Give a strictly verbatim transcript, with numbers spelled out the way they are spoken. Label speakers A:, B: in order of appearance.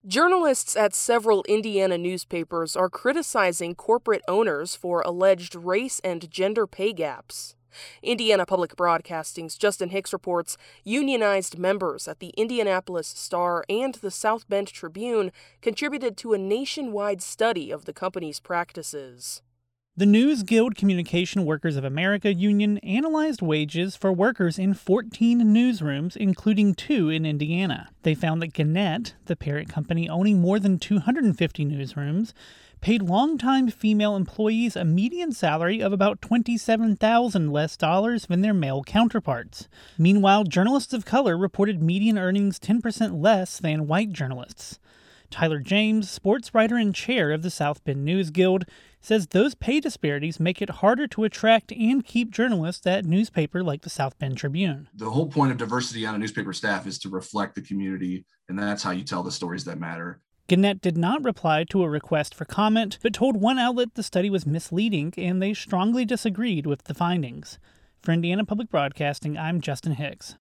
A: Journalists at several Indiana newspapers are criticizing corporate owners for alleged race and gender pay gaps. Indiana Public Broadcasting's Justin Hicks reports unionized members at the Indianapolis Star and the South Bend Tribune contributed to a nationwide study of the company's practices.
B: The News Guild Communication Workers of America union analyzed wages for workers in fourteen newsrooms, including two in Indiana. They found that Gannett, the parent company owning more than two hundred fifty newsrooms, paid longtime female employees a median salary of about twenty-seven thousand dollars less dollars than their male counterparts. Meanwhile, journalists of color reported median earnings ten percent less than white journalists. Tyler James, sports writer and chair of the South Bend News Guild, says those pay disparities make it harder to attract and keep journalists at a newspaper like the South Bend Tribune.
C: The whole point of diversity on a newspaper staff is to reflect the community, and that's how you tell the stories that matter.
B: Gannett did not reply to a request for comment, but told one outlet the study was misleading and they strongly disagreed with the findings. For Indiana Public Broadcasting, I'm Justin Hicks.